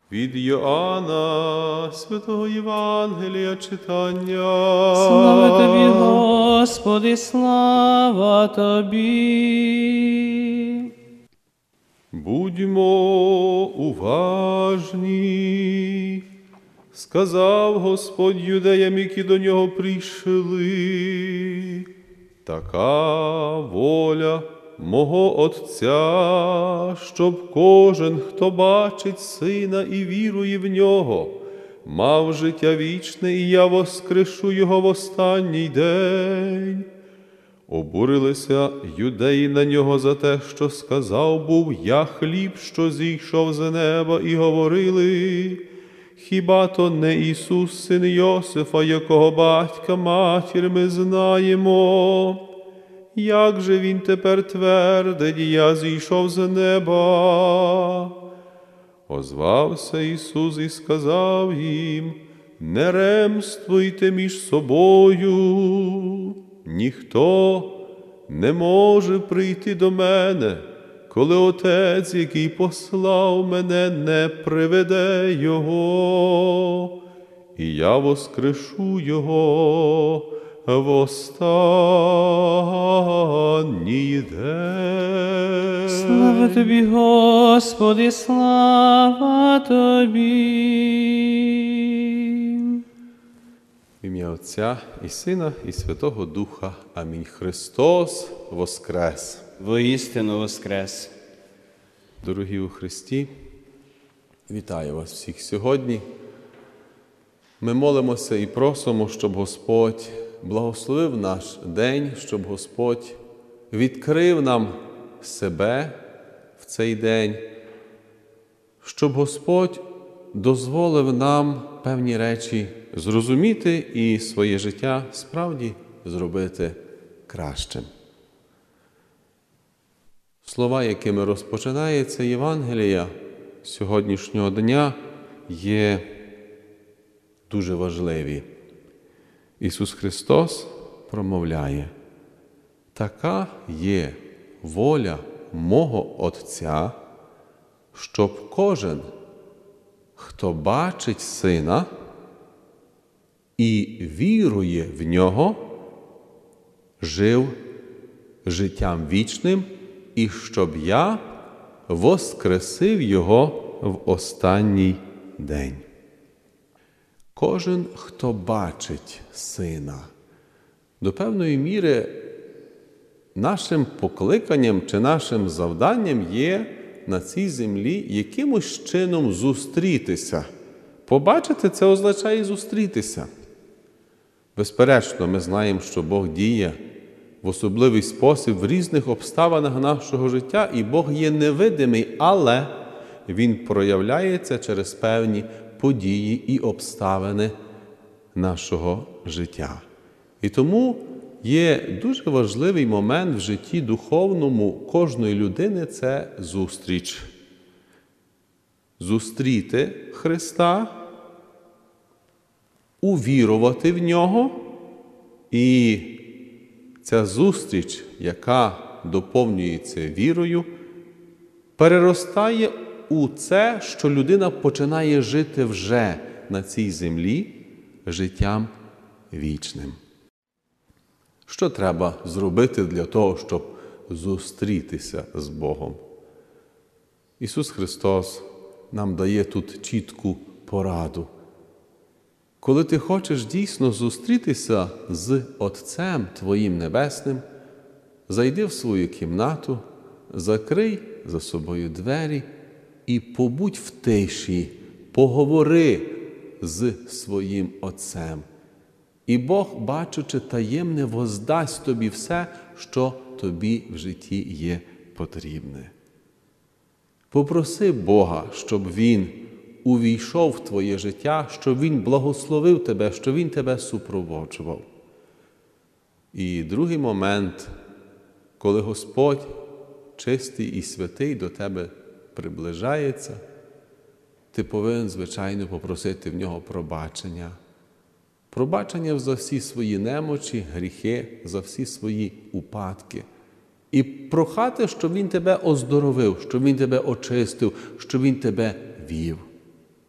Від Йоанна, Святого Євангелія читання. Слава Тобі, Господи, слава Тобі. Будьмо уважні, сказав Господь юдеям, які до нього прийшли. Така воля мого Отця, щоб кожен, хто бачить Сина і вірує в Нього, мав життя вічне, і я воскрешу Його в останній день. Обурилися юдеї на нього за те, що сказав був: «Я хліб, що зійшов з неба», і говорили: «Хіба то не Ісус, син Йосифа, якого батька матір ми знаємо? Як же Він тепер твердить: я зійшов з неба?» Озвався Ісус і сказав їм: «Не ремствуйте між собою. Ніхто не може прийти до мене, коли Отець, який послав мене, не приведе його, і я воскрешу його в останній день». Слава Тобі, Господи, слава Тобі. В ім'я Отця і Сина, і Святого Духа. Амінь. Христос воскрес! Воістину воскрес. Дорогі у Христі, вітаю вас всіх сьогодні. Ми молимося і просимо, щоб Господь благословив наш день, щоб Господь відкрив нам себе в цей день, щоб Господь дозволив нам певні речі зрозуміти і своє життя справді зробити кращим. Слова, якими розпочинається Євангелія сьогоднішнього дня, є дуже важливі. Ісус Христос промовляє: «Така є воля мого Отця, щоб кожен, хто бачить Сина і вірує в Нього, жив життям вічним, і щоб я воскресив Його в останній день». Кожен, хто бачить Сина. До певної міри нашим покликанням чи нашим завданням є на цій землі якимось чином зустрітися. Побачити – це означає зустрітися. Безперечно, ми знаємо, що Бог діє в особливий спосіб в різних обставинах нашого життя, і Бог є невидимий, але Він проявляється через певні події і обставини нашого життя. І тому є дуже важливий момент в житті духовному кожної людини – це зустріч. Зустріти Христа, увірувати в Нього, і ця зустріч, яка доповнюється вірою, переростає у це, що людина починає жити вже на цій землі життям вічним. Що треба зробити для того, щоб зустрітися з Богом? Ісус Христос нам дає тут чітку пораду. Коли ти хочеш дійсно зустрітися з Отцем Твоїм Небесним, зайди в свою кімнату, закрий за собою двері і побудь в тиші, поговори з своїм Отцем. І Бог, бачучи таємне, воздасть тобі все, що тобі в житті є потрібне. Попроси Бога, щоб Він увійшов в твоє життя, щоб Він благословив тебе, щоб Він тебе супроводжував. І другий момент, коли Господь, чистий і святий, до тебе приближається, ти повинен, звичайно, попросити в Нього пробачення. Пробачення за всі свої немочі, гріхи, за всі свої упадки. І прохати, щоб Він тебе оздоровив, щоб Він тебе очистив, щоб Він тебе вів.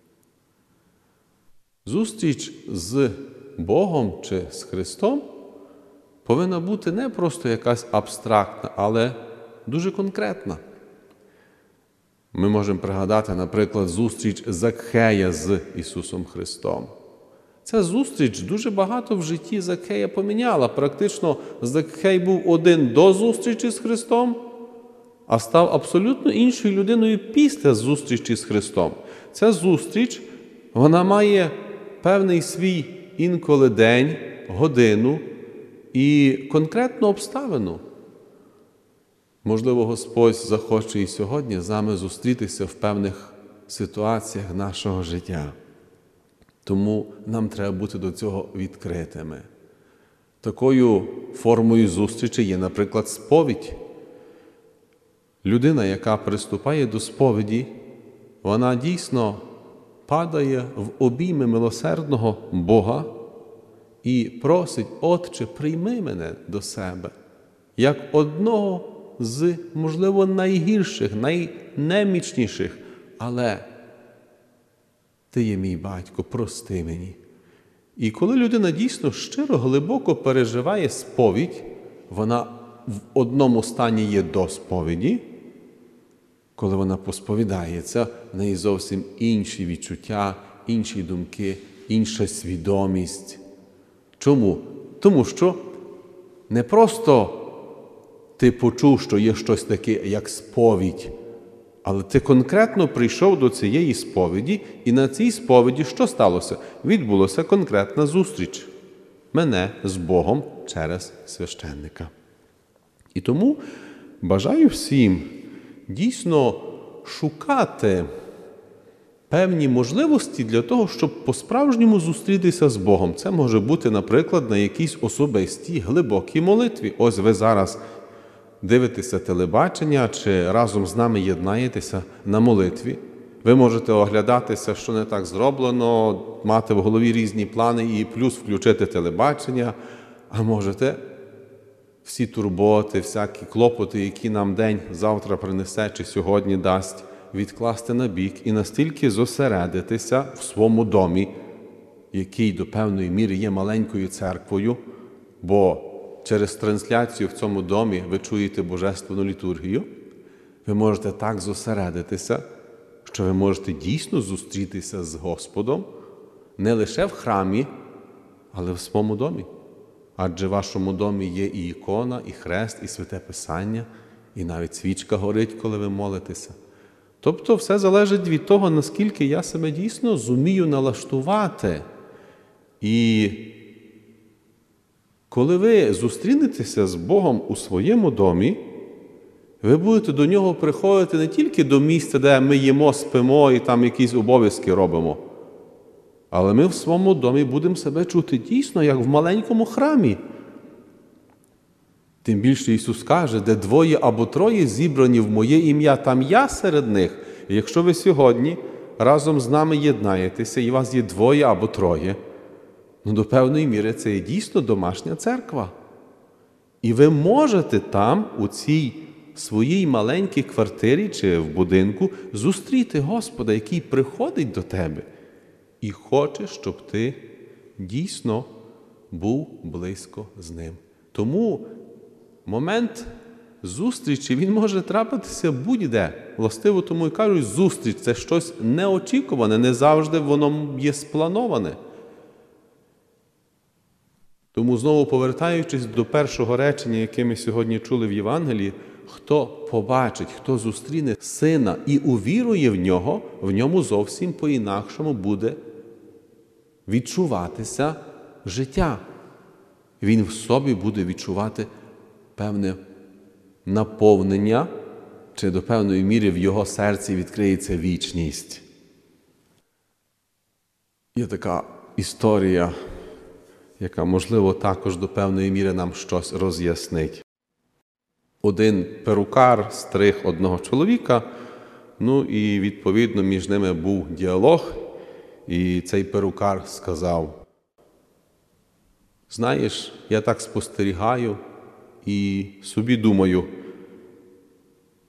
Зустріч з Богом чи з Христом повинна бути не просто якась абстрактна, але дуже конкретна. Ми можемо пригадати, наприклад, зустріч Закхея з Ісусом Христом. Ця зустріч дуже багато в житті Закхея поміняла. Практично Закхей був один до зустрічі з Христом, а став абсолютно іншою людиною після зустрічі з Христом. Ця зустріч, вона має певний свій інколи день, годину і конкретну обставину. Можливо, Господь захоче і сьогодні з нами зустрітися в певних ситуаціях нашого життя. Тому нам треба бути до цього відкритими. Такою формою зустрічі є, наприклад, сповідь. Людина, яка приступає до сповіді, вона дійсно падає в обійми милосердного Бога і просить: «Отче, прийми мене до себе», як одного з, можливо, найгірших, найнемічніших, але Ти є мій батько, прости мені. І коли людина дійсно щиро, глибоко переживає сповідь, вона в одному стані є до сповіді, коли вона посповідається, в неї зовсім інші відчуття, інші думки, інша свідомість. Чому? Тому що не просто ти почув, що є щось таке, як сповідь, але ти конкретно прийшов до цієї сповіді, і на цій сповіді що сталося? Відбулася конкретна зустріч мене з Богом через священника. І тому бажаю всім дійсно шукати певні можливості для того, щоб по-справжньому зустрітися з Богом. Це може бути, наприклад, на якійсь особистій, глибокій молитві. Ось ви зараз дивитеся телебачення чи разом з нами єднаєтеся на молитві. Ви можете оглядатися, що не так зроблено, мати в голові різні плани і плюс включити телебачення, а можете всі турботи, всякі клопоти, які нам день завтра принесе чи сьогодні дасть, відкласти на бік і настільки зосередитися в своєму домі, який до певної міри є маленькою церквою, бо через трансляцію в цьому домі ви чуєте божественну літургію, ви можете так зосередитися, що ви можете дійсно зустрітися з Господом не лише в храмі, але в своєму домі. Адже в вашому домі є і ікона, і хрест, і святе Писання, і навіть свічка горить, коли ви молитеся. Тобто все залежить від того, наскільки я себе дійсно зумію налаштувати. І коли ви зустрінетеся з Богом у своєму домі, ви будете до Нього приходити не тільки до місця, де ми їмо, спимо і там якісь обов'язки робимо, але ми в своєму домі будемо себе чути дійсно, як в маленькому храмі. Тим більше Ісус каже, де двоє або троє зібрані в моє ім'я, там я серед них. І якщо ви сьогодні разом з нами єднаєтеся, і вас є двоє або троє, до певної міри це є дійсно домашня церква. І ви можете там, у цій своїй маленькій квартирі чи в будинку, зустріти Господа, який приходить до тебе і хоче, щоб ти дійсно був близько з Ним. Тому момент зустрічі, він може трапитися будь-де. Властиво тому і кажуть, зустріч – це щось неочікуване, не завжди воно є сплановане. Тому знову повертаючись до першого речення, яке ми сьогодні чули в Євангелії, хто побачить, хто зустріне Сина і увірує в ньому зовсім по-інакшому буде відчуватися життя. Він в собі буде відчувати певне наповнення, чи до певної міри в його серці відкриється вічність. Є така історія, яка, можливо, також до певної міри нам щось роз'яснить. Один перукар стриг одного чоловіка, і, відповідно, між ними був діалог, і цей перукар сказав: «Знаєш, я так спостерігаю і собі думаю,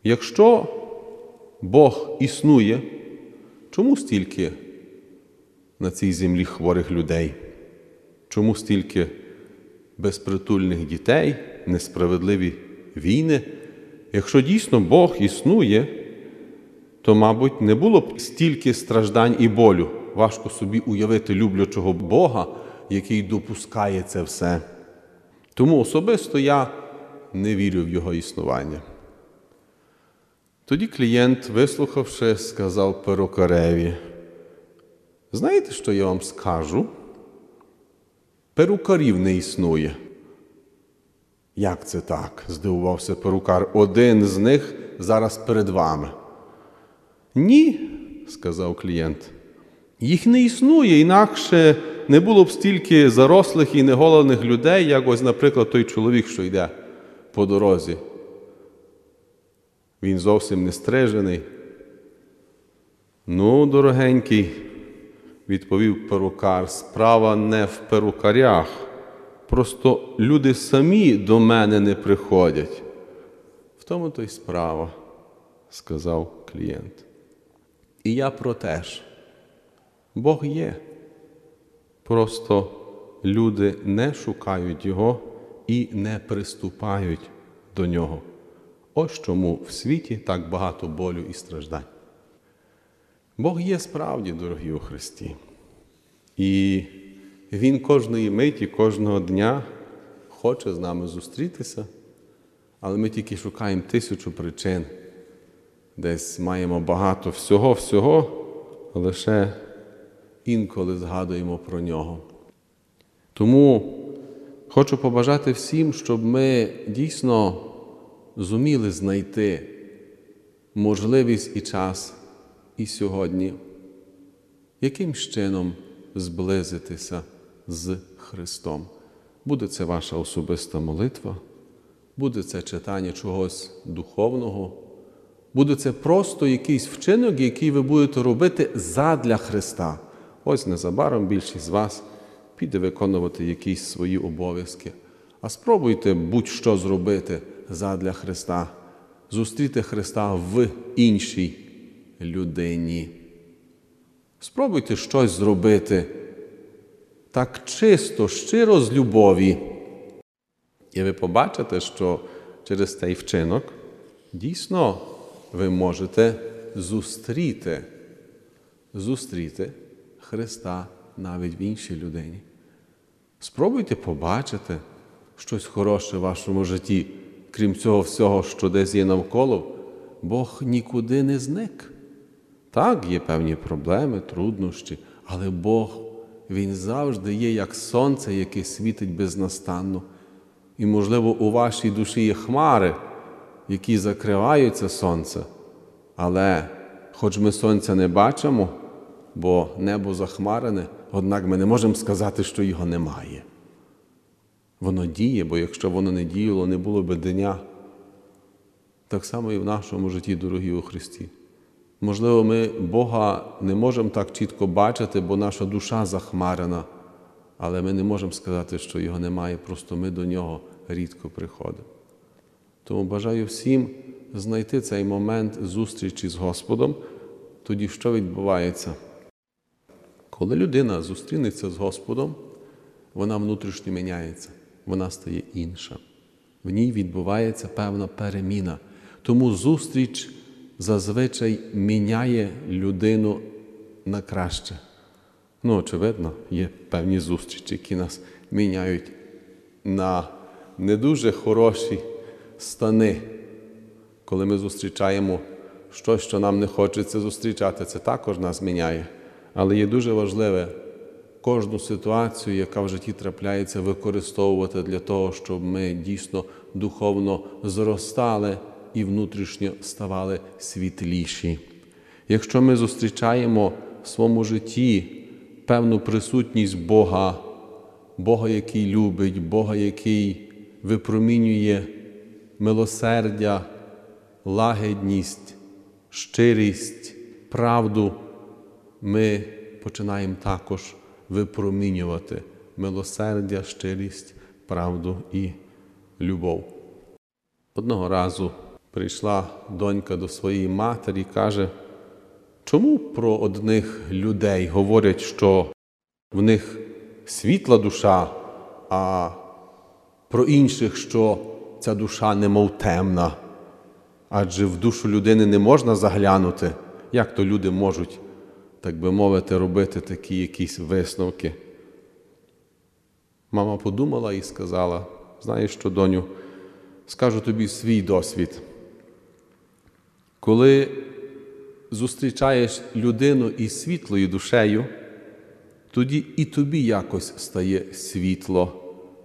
якщо Бог існує, чому стільки на цій землі хворих людей? Чому стільки безпритульних дітей, несправедливі війни? Якщо дійсно Бог існує, то, мабуть, не було б стільки страждань і болю. Важко собі уявити люблячого Бога, який допускає це все. Тому особисто я не вірю в його існування. Тоді клієнт, вислухавши, сказав перукареві: знаєте, що я вам скажу? Перукарів не існує. Як це так? Здивувався перукар. Один з них зараз перед вами. Ні, сказав клієнт. Їх не існує, інакше не було б стільки зарослих і неголених людей, як ось, наприклад, той чоловік, що йде по дорозі. Він зовсім не стрижений. Ну, дорогенький, відповів перукар, справа не в перукарях. Просто люди самі до мене не приходять. В тому то й справа, сказав клієнт. І я про те ж. Бог є. Просто люди не шукають Його і не приступають до Нього. Ось чому в світі так багато болю і страждань. Бог є справді, дорогі у Христі. І Він кожної миті, кожного дня хоче з нами зустрітися, але ми тільки шукаємо 1000 причин. Десь маємо багато всього, а лише інколи згадуємо про Нього. Тому хочу побажати всім, щоб ми дійсно зуміли знайти можливість і час і сьогодні, якимсь чином зблизитися з Христом. Буде це ваша особиста молитва, буде це читання чогось духовного, буде це просто якийсь вчинок, який ви будете робити задля Христа. Ось незабаром більшість з вас піде виконувати якісь свої обов'язки. А спробуйте будь-що зробити задля Христа. Зустріти Христа в іншій людині. Спробуйте щось зробити так чисто, щиро з любові. І ви побачите, що через цей вчинок дійсно ви можете зустріти Христа навіть в іншій людині. Спробуйте побачити щось хороше в вашому житті, крім цього всього, що десь є навколо. Бог нікуди не зник. Так, є певні проблеми, труднощі, але Бог, Він завжди є як сонце, яке світить безнастанно. І, можливо, у вашій душі є хмари, які закривають це сонце. Але, хоч ми сонця не бачимо, бо небо захмарене, однак ми не можемо сказати, що його немає. Воно діє, бо якщо воно не діяло, не було би дня. Так само і в нашому житті, дорогі у Христі. Можливо, ми Бога не можемо так чітко бачити, бо наша душа захмарена, але ми не можемо сказати, що Його немає, просто ми до Нього рідко приходимо. Тому бажаю всім знайти цей момент зустрічі з Господом. Тоді що відбувається? Коли людина зустрінеться з Господом, вона внутрішньо міняється, вона стає інша. В ній відбувається певна переміна. Тому зустріч зазвичай міняє людину на краще. Очевидно, є певні зустрічі, які нас міняють на не дуже хороші стани. Коли ми зустрічаємо щось, що нам не хочеться зустрічати, це також нас міняє. Але є дуже важливе кожну ситуацію, яка в житті трапляється, використовувати для того, щоб ми дійсно духовно зростали і внутрішньо ставали світліші. Якщо ми зустрічаємо в своєму житті певну присутність Бога, Бога, який любить, Бога, який випромінює милосердя, лагідність, щирість, правду, ми починаємо також випромінювати милосердя, щирість, правду і любов. Одного разу прийшла донька до своєї матері і каже: Чому про одних людей говорять, що в них світла душа, а про інших, що ця душа немов темна? Адже в душу людини не можна заглянути. Як то люди можуть, так би мовити, робити такі якісь висновки? Мама подумала і сказала: знаєш що, доню, скажу тобі свій досвід. Коли зустрічаєш людину із світлою душею, тоді і тобі якось стає світло.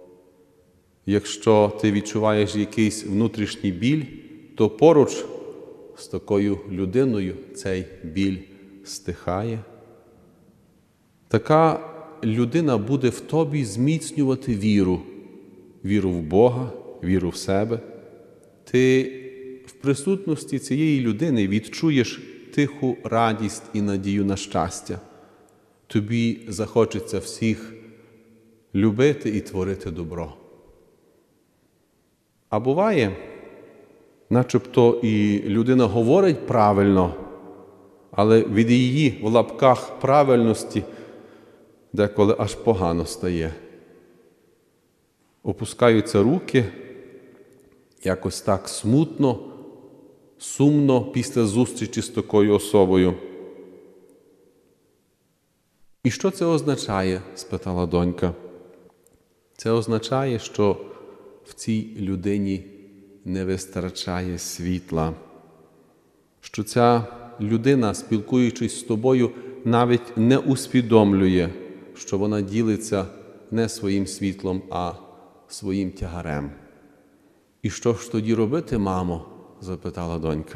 Якщо ти відчуваєш якийсь внутрішній біль, то поруч з такою людиною цей біль стихає. Така людина буде в тобі зміцнювати віру. Віру в Бога, віру в себе. Ти в присутності цієї людини відчуєш тиху радість і надію на щастя. Тобі захочеться всіх любити і творити добро. А буває, начебто і людина говорить правильно, але від її в лапках правильності деколи аж погано стає. Опускаються руки, якось так смутно, сумно після зустрічі з такою особою. «І що це означає?» – спитала донька. Це означає, що в цій людині не вистачає світла, що ця людина, спілкуючись з тобою, навіть не усвідомлює, що вона ділиться не своїм світлом, а своїм тягарем. «І що ж тоді робити, мамо?» – запитала донька.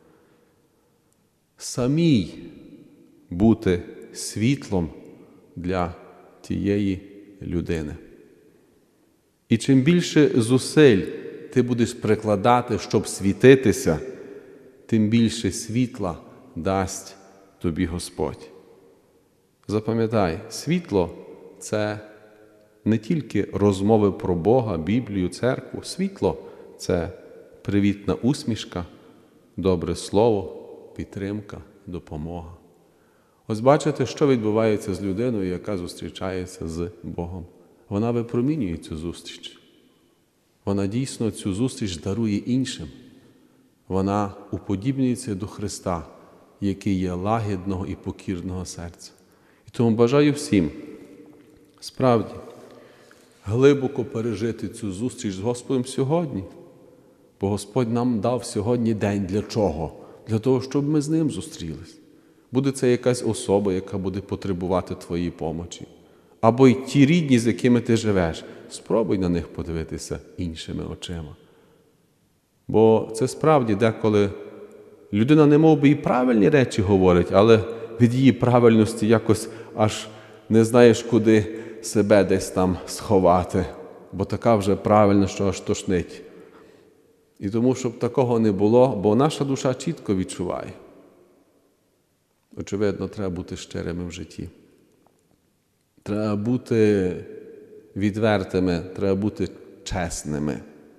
«Самій бути світлом для тієї людини. І чим більше зусиль ти будеш прикладати, щоб світитися, тим більше світла дасть тобі Господь». Запам'ятай, світло – це не тільки розмови про Бога, Біблію, церкву. Світло – це привітна усмішка, добре слово, підтримка, допомога. Ось бачите, що відбувається з людиною, яка зустрічається з Богом. Вона випромінює цю зустріч. Вона дійсно цю зустріч дарує іншим. Вона уподібнюється до Христа, який є лагідного і покірного серця. І тому бажаю всім, справді, глибоко пережити цю зустріч з Господом сьогодні. Бо Господь нам дав сьогодні день для чого? Для того, щоб ми з Ним зустрілись. Буде це якась особа, яка буде потребувати твоєї помочі. Або й ті рідні, з якими ти живеш. Спробуй на них подивитися іншими очима. Бо це справді деколи людина не мов би і правильні речі говорить, але від її правильності якось аж не знаєш, куди себе десь там сховати. Бо така вже правильна, що аж тошнить. І тому, щоб такого не було, бо наша душа чітко відчуває. Очевидно, треба бути щирими в житті. Треба бути відвертими, треба бути чесними.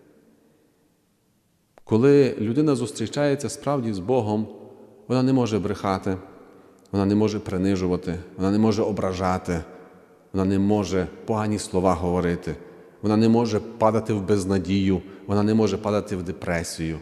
Коли людина зустрічається справді з Богом, вона не може брехати, вона не може принижувати, вона не може ображати, вона не може погані слова говорити, вона не може падати в безнадію, вона не може падати в депресію.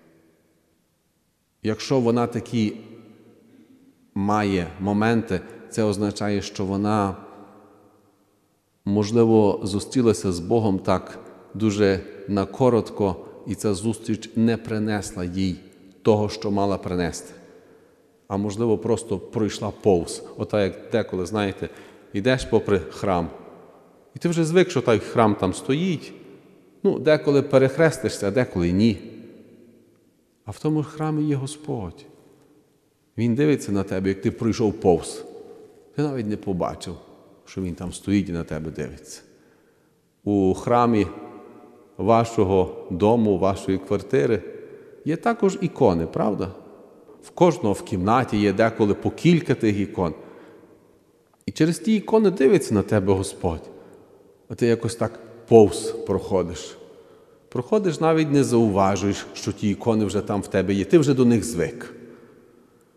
Якщо вона такі має моменти, це означає, що вона, можливо, зустрілася з Богом так дуже накоротко, і ця зустріч не принесла їй того, що мала принести. А можливо, просто пройшла повз. Ота, як деколи, знаєте, йдеш попри храм. І ти вже звик, що той храм там стоїть. Деколи перехрестишся, а деколи ні. А в тому храмі є Господь. Він дивиться на тебе, як ти пройшов повз. Ти навіть не побачив, що він там стоїть і на тебе дивиться. У храмі вашого дому, вашої квартири є також ікони, правда? В кожного в кімнаті є деколи по кілька тих ікон. І через ті ікони дивиться на тебе Господь. А ти якось так повз проходиш. Проходиш, навіть не зауважуєш, що ті ікони вже там в тебе є. Ти вже до них звик.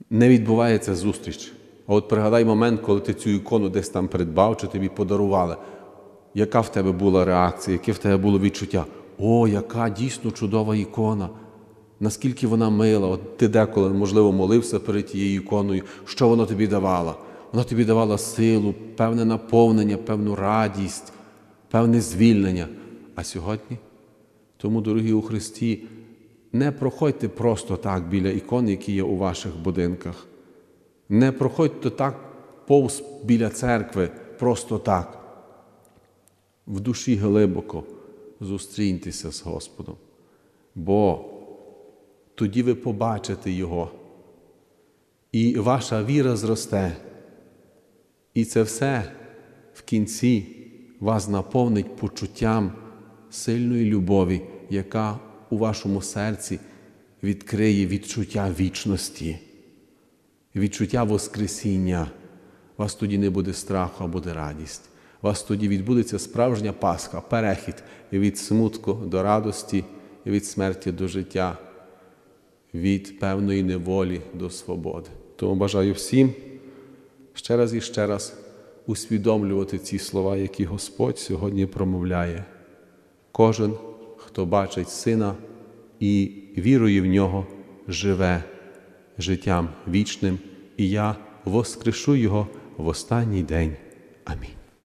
не відбувається зустріч. А от пригадай момент, коли ти цю ікону десь там придбав, чи тобі подарували. Яка в тебе була реакція, яке в тебе було відчуття? О, яка дійсно чудова ікона! Наскільки вона мила. От ти деколи, можливо, молився перед тією іконою. Що вона тобі давала? Вона тобі давала силу, певне наповнення, певну радість, певне звільнення. А сьогодні? Тому, дорогі у Христі, не проходьте просто так біля ікон, які є у ваших будинках. Не проходьте так повз біля церкви, просто так. В душі глибоко зустріньтеся з Господом, бо тоді ви побачите Його, і ваша віра зросте, і це все в кінці вас наповнить почуттям сильної любові, яка у вашому серці відкриє відчуття вічності, відчуття Воскресіння. У вас тоді не буде страху, а буде радість. У вас тоді відбудеться справжня Пасха, перехід від смутку до радості, від смерті до життя, від певної неволі до свободи. Тому бажаю всім ще раз і ще раз усвідомлювати ці слова, які Господь сьогодні промовляє. Кожен, хто бачить Сина і вірує в Нього, живе життям вічним, і я воскрешу Його в останній день. Амінь.